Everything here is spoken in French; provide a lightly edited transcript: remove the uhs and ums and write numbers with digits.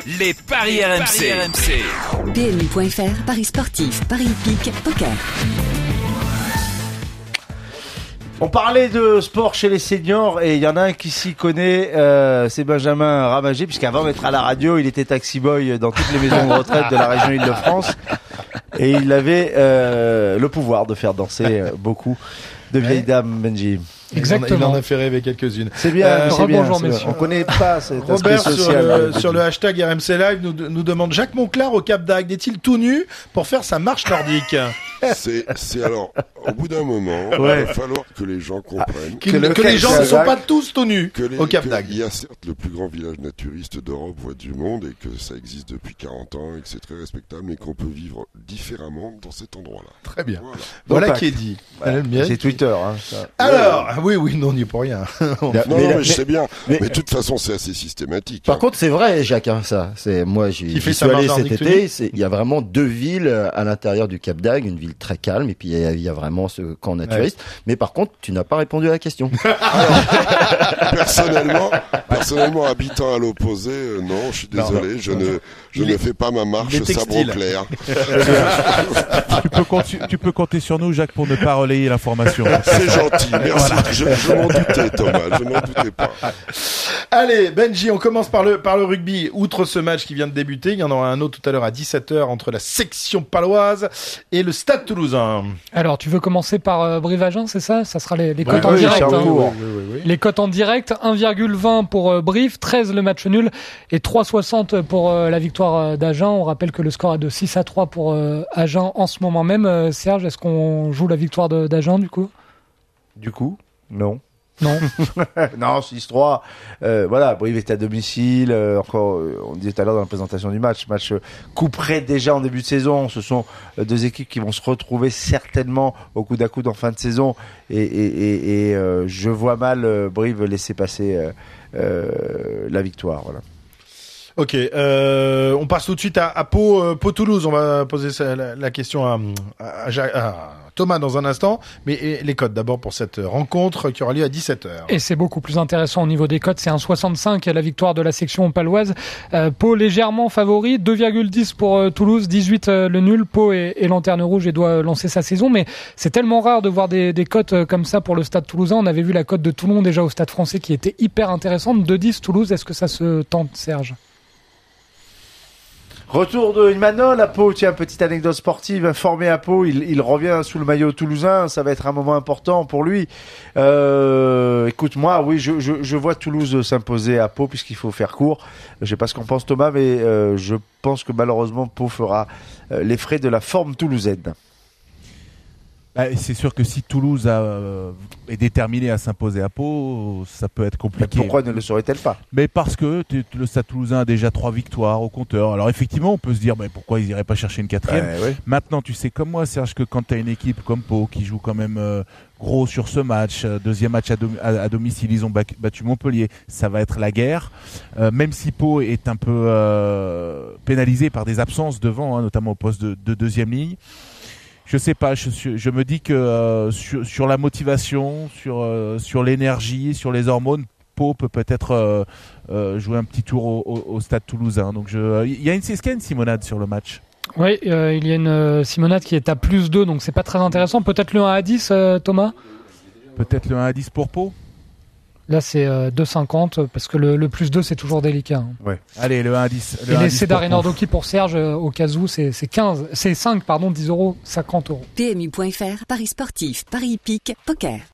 Les paris RMC. PMU.fr, paris sportif, paris hippique, poker. On parlait de sport chez les seniors et il y en a un qui s'y connaît, c'est Benjamin Ramagé, puisqu'avant d'être à la radio, il était taxi boy dans toutes les maisons de retraite de la région Île-de-France et il avait le pouvoir de faire danser beaucoup de vieilles dames, Benji. Exactement. Il en a fait rêver quelques-unes. C'est bien, c'est bien. Bonjour, messieurs. On connaît pas cet Robert aspect social. sur le hashtag RMC Live nous demande Jacques Monclar au Cap d'Agde est-il tout nu pour faire sa marche nordique? C'est alors, au bout d'un moment, il va falloir que les gens comprennent que les gens ne sont pas tous tout nus au Cap d'Agde. Il y a certes le plus grand village naturiste d'Europe, voire du monde, et que ça existe depuis 40 ans, et que c'est très respectable, mais qu'on peut vivre différemment dans cet endroit-là. Très bien. Voilà qui est dit. C'est Twitter. Hein, ça. Alors, oui, non, on n'y est pour rien. mais je sais bien. Mais de toute façon, c'est assez systématique. Par contre, c'est vrai, Jacques, ça. Moi, j'y suis allé cet été. Il y a vraiment deux villes à l'intérieur du Cap d'Agde, une ville très calme, et puis il y a vraiment ce camp naturiste. Ouais. Mais par contre, tu n'as pas répondu à la question. Alors, personnellement, habitant à l'opposé, non, je suis désolé, je ne fais pas ma marche sabre clair. Tu peux compter sur nous, Jacques, pour ne pas relayer l'information. C'est gentil, merci. Voilà. Je m'en doutais, Thomas, je n'en doutais pas. Allez, Benji, on commence par le rugby. Outre ce match qui vient de débuter, il y en aura un autre tout à l'heure à 17h entre la section paloise et le Stade Toulousain. Alors, tu veux commencer par Brive-Agen, c'est ça? Ça sera les cotes en direct. Oui. Les cotes en direct, 1,20 pour Brive, 13 le match nul et 3,60 pour la victoire d'Agen. On rappelle que le score est de 6-3 pour Agen en ce moment même. Serge, est-ce qu'on joue la victoire d'Agen du coup? Non. Non. Non, 6-3. Voilà, Brive est à domicile. Encore, on disait tout à l'heure dans la présentation du match couperait déjà en début de saison. Ce sont deux équipes qui vont se retrouver certainement au coude à coude en fin de saison. Et je vois mal Brive laisser passer la victoire. Voilà. Ok, on passe tout de suite à Pau Toulouse. On va poser la question à Thomas dans un instant, mais les cotes d'abord pour cette rencontre qui aura lieu à 17h. Et c'est beaucoup plus intéressant au niveau des cotes, c'est un 65 la victoire de la section paloise. Pau légèrement favori, 2,10 pour Toulouse, 18 le nul. Pau est lanterne rouge et doit lancer sa saison, mais c'est tellement rare de voir des cotes comme ça pour le Stade Toulousain. On avait vu la cote de Toulon déjà au Stade Français qui était hyper intéressante, 2,10 Toulouse. Est-ce que ça se tente, Serge? Retour de Imanol à Pau, tiens, petite anecdote sportive, formé à Pau, il revient sous le maillot toulousain, ça va être un moment important pour lui. Écoute, moi, oui, je vois Toulouse s'imposer à Pau puisqu'il faut faire court. Je sais pas ce qu'en pense Thomas, mais je pense que malheureusement Pau fera les frais de la forme toulousaine. C'est sûr que si Toulouse est déterminé à s'imposer à Pau, ça peut être compliqué. Mais pourquoi ne le serait-elle pas? Mais parce que le Stade Toulousain a déjà 3 victoires au compteur. Alors effectivement, on peut se dire pourquoi ils iraient pas chercher une 4e. Ouais. Maintenant, tu sais comme moi, Serge, que quand tu as une équipe comme Pau qui joue quand même gros sur ce match, deuxième match à domicile, ils ont battu Montpellier, ça va être la guerre. Même si Pau est un peu pénalisé par des absences devant, notamment au poste de deuxième ligne. Je sais pas, je me dis que sur la motivation, sur l'énergie, sur les hormones, Pau peut peut-être jouer un petit tour au Stade Toulousain. Donc il y a une simonade sur le match. Oui, il y a une simonade qui est à +2, donc c'est pas très intéressant. Peut-être le 1 à 10, Thomas? Peut-être le 1 à 10 pour Pau. Là, c'est 2,50 parce que le +2, c'est toujours délicat. Hein. Ouais. Allez, le 1 à 10. Et les Cédar et Nordoki pour Serge, au cas où, c'est 5, 10 €, 50 €. PMU.fr, paris sportif, paris hippique, poker.